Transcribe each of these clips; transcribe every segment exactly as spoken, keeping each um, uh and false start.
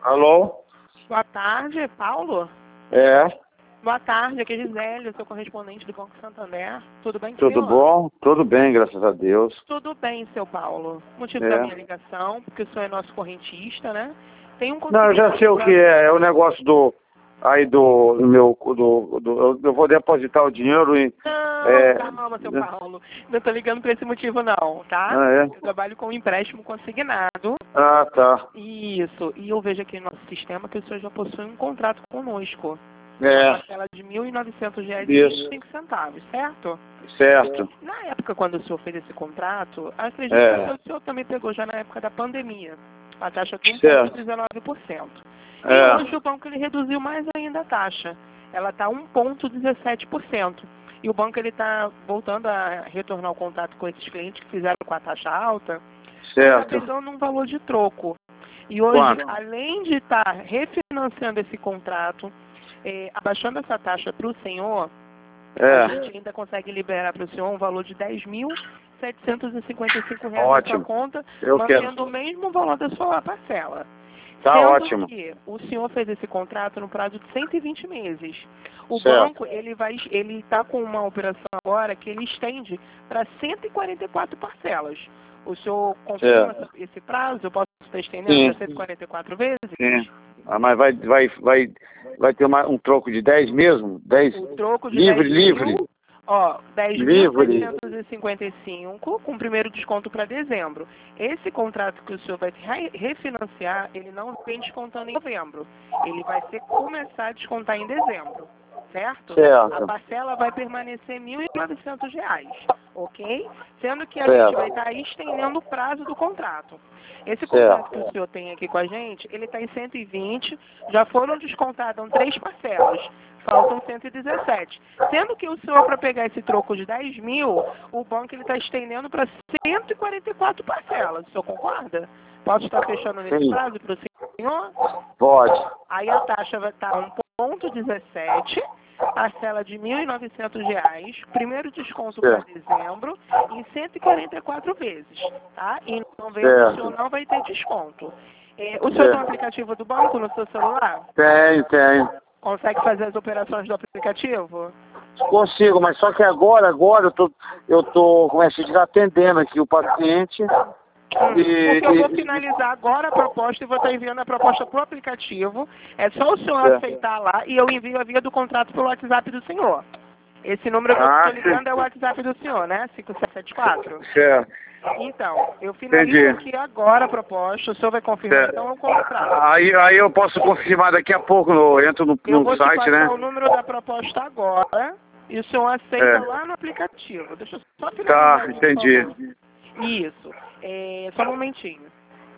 Alô? Boa tarde, Paulo. É. Boa tarde, aqui é Gisele, eu sou correspondente do Banco Santander. Tudo bem, Tudo senhor? bom? Tudo bem, graças a Deus. Tudo bem, seu Paulo. Motivo É. da minha ligação, porque o senhor é nosso correntista, né? Tem um Não, eu já sei o que é. É o negócio do... Aí do, do meu... Do, do, eu, eu vou depositar o dinheiro e... Não, é, calma, seu Paulo. Não tô ligando por esse motivo, não, tá? Ah, é? Eu trabalho com um empréstimo consignado. Ah, tá. Isso. E eu vejo aqui no nosso sistema que o senhor já possui um contrato conosco. É. Uma parcela de mil e novecentos reais e Isso. vinte e cinco centavos, certo? Certo. Na época, quando o senhor fez esse contrato, acredito É. que o senhor também pegou já na época da pandemia. A taxa de um Certo. vírgula dezenove por cento. E É. hoje o banco ele reduziu mais ainda a taxa. Ela está um vírgula dezessete por cento. E o banco ele está voltando a retornar o contato com esses clientes que fizeram com a taxa alta, Certo. pegando um valor de troco. E hoje, Quanto? além de estar refinanciando esse contrato, eh, abaixando essa taxa para o senhor, a É. gente ainda consegue liberar para o senhor um valor de dez mil setecentos e cinquenta e cinco reais Ótimo. na sua conta, Eu mantendo quero. o mesmo valor da sua parcela. Tá Sendo ótimo. que o senhor fez esse contrato no prazo de cento e vinte meses. O Certo. banco, ele vai, ele está com uma operação agora que ele estende para cento e quarenta e quatro parcelas. O senhor confirma Certo. essa- esse prazo? Eu posso estar estendendo Sim. para cento e quarenta e quatro vezes? Sim. Ah, mas vai, vai, vai, vai ter uma, um troco de dez mesmo? dez? O troco de Livre, dez livre. mil, ó, dez mil Livre. setecentos e cinquenta e cinco com primeiro desconto para dezembro. Esse contrato que o senhor vai re- refinanciar, ele não vem descontando em novembro. Ele vai ser começar a descontar em dezembro, certo? Certo. A parcela vai permanecer mil e novecentos reais, ok? Sendo que a Certo. gente vai estar estendendo o prazo do contrato. Esse Certo. contrato que o senhor tem aqui com a gente, ele está em cento e vinte, já foram descontadas três parcelas. Faltam cento e dezessete. Sendo que o senhor, para pegar esse troco de dez mil, o banco está estendendo para cento e quarenta e quatro parcelas. O senhor concorda? Posso estar fechando nesse Sim. prazo para o senhor? Pode. Aí a taxa vai estar um vírgula dezessete, parcela de mil e novecentos reais, primeiro desconto para Certo. dezembro, em cento e quarenta e quatro vezes, tá? E em novembro o Certo. senhor não vai ter desconto. É, o senhor tem um aplicativo do banco no seu celular? Tenho, tenho. Consegue fazer as operações do aplicativo? Consigo, mas só que agora, agora eu tô, eu tô, como é que se diz, atendendo aqui o paciente. Hum, E, porque eu vou e- finalizar agora a proposta e vou estar enviando a proposta para o aplicativo. É só o senhor Certo. aceitar lá e eu envio a via do contrato pelo WhatsApp do senhor. Esse número que eu Ah, estou ligando sim. é o WhatsApp do senhor, né? cinco sete sete quatro. Certo. Então, eu finalizo Entendi. aqui agora a proposta, o senhor vai confirmar Certo. então o contrato. Aí, aí eu posso confirmar daqui a pouco, no, eu entro no, Eu no vou te site, passar né? o número da proposta agora e o senhor aceita É. lá no aplicativo. Deixa eu só finalizar Tá, aqui, por entendi. favor. Isso. É, só um momentinho.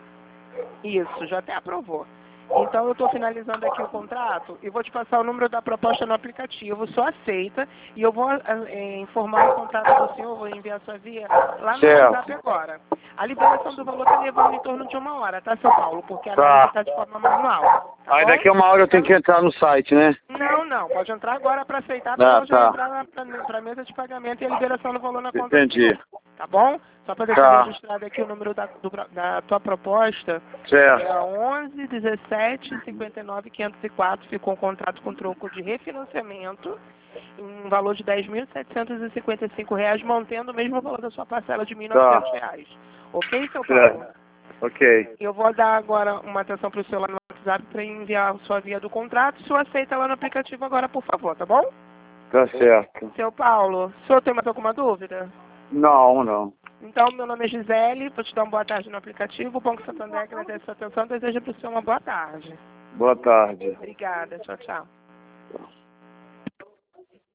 Isso, já até aprovou. Então eu estou finalizando aqui o contrato e vou te passar o número da proposta no aplicativo, só aceita e eu vou é, informar o contrato do senhor, vou enviar sua via lá no Certo. WhatsApp agora. A liberação do valor está levando em torno de uma hora, tá, seu Paulo? Porque a Tá. análise está de forma manual. Tá Aí bom? daqui a uma hora eu tenho que entrar no site, né? Não, não, pode entrar agora para aceitar, para Ah, eu já tá. entrar para a mesa de pagamento e a liberação do valor na conta do Entendi. senhor. Tá bom? Só para deixar Tá. registrado aqui o número da, do- da tua proposta. Certo. É onze, dezessete, cinquenta e nove, quinhentos e quatro, ficou um contrato com troco de refinanciamento em um valor de dez mil setecentos e cinquenta e cinco reais, mantendo o mesmo valor da sua parcela de mil e novecentos reais. Ok, seu Paulo? Certo. Ok. Eu vou dar agora uma atenção para o seu lá no WhatsApp para enviar a sua via do contrato. O senhor aceita lá no aplicativo agora, por favor, tá bom? Tá certo. Seu Paulo, o senhor tem mais alguma dúvida? Não, não. Então, meu nome é Gisele, vou te dar uma boa tarde no aplicativo. O Banco Santander agradece a sua atenção e deseja para o senhor uma boa tarde. Boa tarde. Obrigada, tchau, tchau.